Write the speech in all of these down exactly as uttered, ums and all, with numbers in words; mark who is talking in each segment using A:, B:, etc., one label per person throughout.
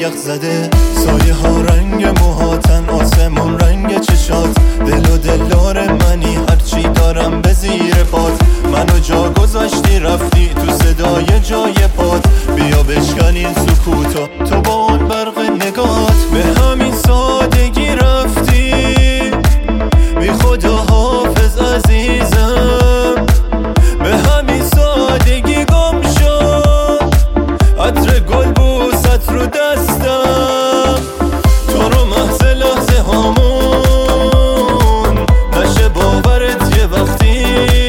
A: یخ زده. سایه ها رنگ موهاتن، آسمون رنگ چشات. دل و دلدار منی، هرچی دارم به زیر پات. منو جا گذاشتی رفتی تو صدای جای پات. بیا بشکن این سکوتو تو با اون برق نگات. به همین سادگی رفتی، بی خدا حافظ عزیزم. به همین سادگی گم شد عطر گل بوست رو دستم. تو رو محض لحظه هامون نشه باورت یه وقتی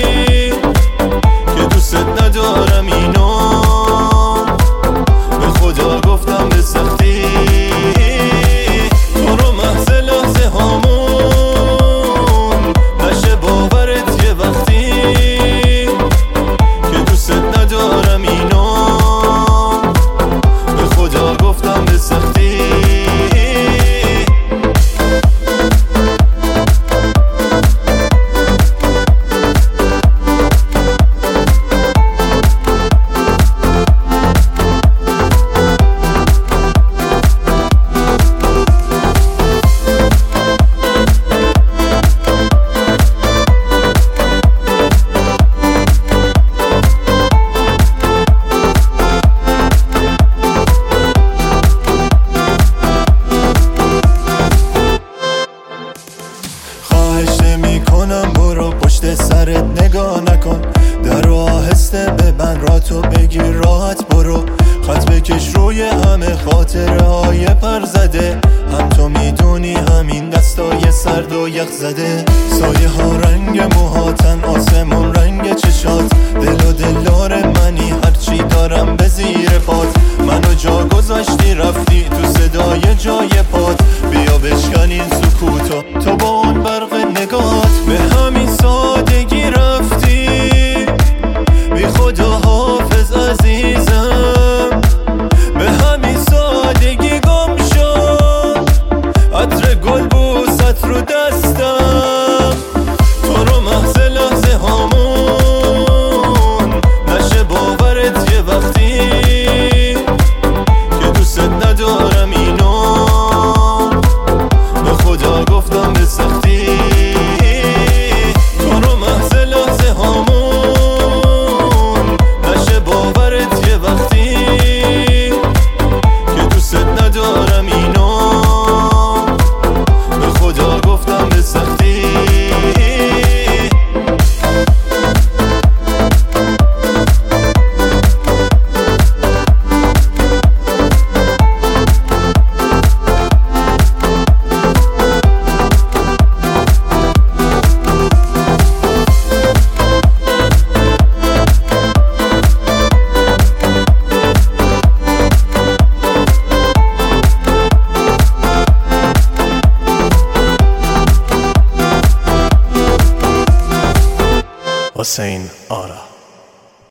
A: که دوست ندارم اینو. به خدا گفتم به سختی. تو رو محض لحظه هامون نشه باورت یه وقتی که دوست ندارم اینو. به خدا گفتم به سختی. کنم برو پشت سرت نگاه نکن. در آهسته ببند راتو بگیر راحت برو. خط بکش روی همه خاطره های پر زده. هم تو میدونی همین دستای سرد و یخ زده. سایه ها رنگ موهاتن، آسمون رنگ چشات. دل و دلدار منی، هرچی دارم به زیر پات. منو جا گذاشتی رفتی تو صدای جای پات. بیا بشکن این سکوتو تو با اون برق نگات. به همین سادگی رفتی، بی خدا حافظ عزیزم. به همین سادگی گم شد عطر گل بوست رو دستم. تو رو محض لحظه هامون نشه باورت یه وقتی که دوست ندارم اینو. به خدا گفتم به سختی. تو رو محض لحظه هامون نشه باورت یه وقتی که دوست ندارم اینو. به خدا گفتم به سختی.
B: حسین